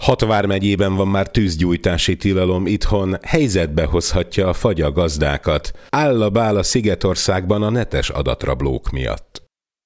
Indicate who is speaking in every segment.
Speaker 1: 6 vármegyében van már tűzgyújtási tilalom itthon, helyzetbe hozhatja a fagy a gazdákat. Áll a bál a Szigetországban a netes adatrablók miatt.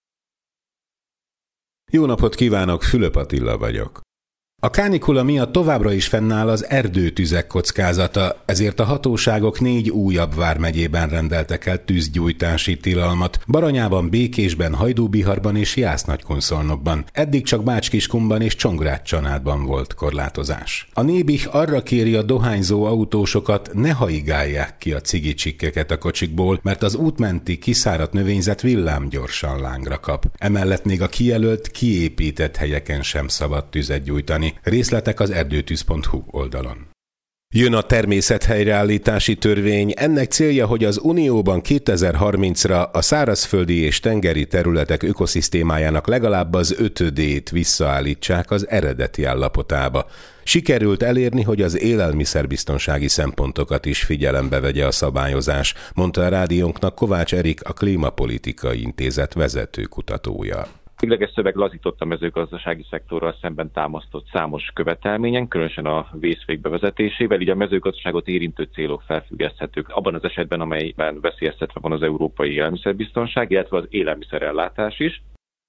Speaker 1: Jó napot kívánok, Fülöp Attila vagyok. A kánikula miatt továbbra is fennáll az erdőtüzek kockázata, ezért a hatóságok 4 újabb vármegyében rendeltek el tűzgyújtási tilalmat. Baranyában, Békésben, Hajdúbiharban és Jász-Nagykunszolnokban. Eddig csak Bács-Kiskunban és Csongrád-Csanádban volt korlátozás. A Nébih arra kéri a dohányzó autósokat, ne haigálják ki a cigicsikkeket a kocsikból, mert az útmenti kiszáradt növényzet villámgyorsan lángra kap. Emellett még a kijelölt, kiépített helyeken sem szabad tüzet gyújtani. Részletek az erdőtűz.hu oldalon. Jön a természethelyreállítási törvény, ennek célja, hogy az Unióban 2030-ra a szárazföldi és tengeri területek ökoszisztémájának legalább az 5-ét visszaállítsák az eredeti állapotába. Sikerült elérni, hogy az élelmiszerbiztonsági szempontokat is figyelembe vegye a szabályozás, mondta a rádiónknak Kovács Erik, a Klímapolitikai Intézet vezető kutatója.
Speaker 2: A végleges szöveg lazított a mezőgazdasági szektorral szemben támasztott számos követelményen, különösen a vészfék bevezetésével, így a mezőgazdaságot érintő célok felfüggeszthetők abban az esetben, amelyben veszélyeztetve van az európai élelmiszerbiztonság, illetve az élelmiszerellátás is.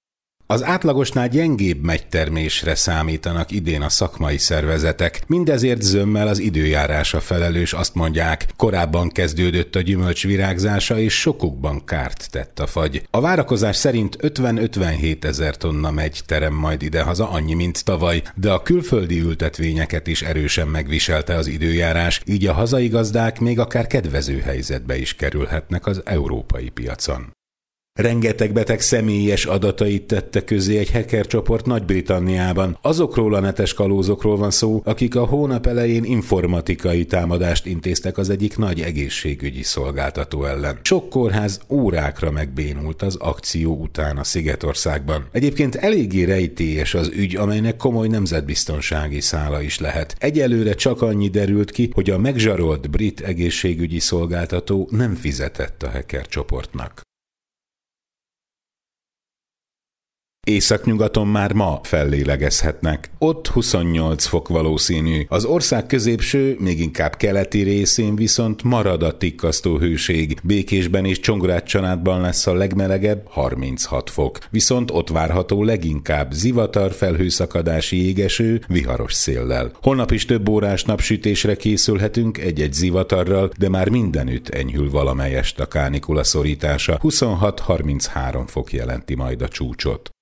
Speaker 1: Az átlagosnál gyengébb megytermésre számítanak idén a szakmai szervezetek. Mindezért zömmel az időjárása felelős, azt mondják. Korábban kezdődött a gyümölcs virágzása, és sokukban kárt tett a fagy. A várakozás szerint 50-57 ezer tonna megy terem majd idehaza, annyi, mint tavaly, de a külföldi ültetvényeket is erősen megviselte az időjárás, így a hazai gazdák még akár kedvező helyzetbe is kerülhetnek az európai piacon. Rengeteg beteg személyes adatait tette közé egy hackercsoport Nagy-Britanniában. Azokról a netes kalózokról van szó, akik a hónap elején informatikai támadást intéztek az egyik nagy egészségügyi szolgáltató ellen. Sok kórház órákra megbénult az akció után a Szigetországban. Egyébként eléggé rejtélyes az ügy, amelynek komoly nemzetbiztonsági szála is lehet. Egyelőre csak annyi derült ki, hogy a megzsarolt brit egészségügyi szolgáltató nem fizetett a hackercsoportnak. Északnyugaton már ma fellélegezhetnek. Ott 28 fok valószínű. Az ország középső, még inkább keleti részén viszont marad a tikkasztó hőség. Békésben és Csongrád-Csanádban lesz a legmelegebb, 36 fok. Viszont ott várható leginkább zivatar, felhőszakadási jégeső, viharos széllel. Holnap is több órás napsütésre készülhetünk egy-egy zivatarral, de már mindenütt enyhül valamelyest a kánikula szorítása. 26-33 fok jelenti majd a csúcsot.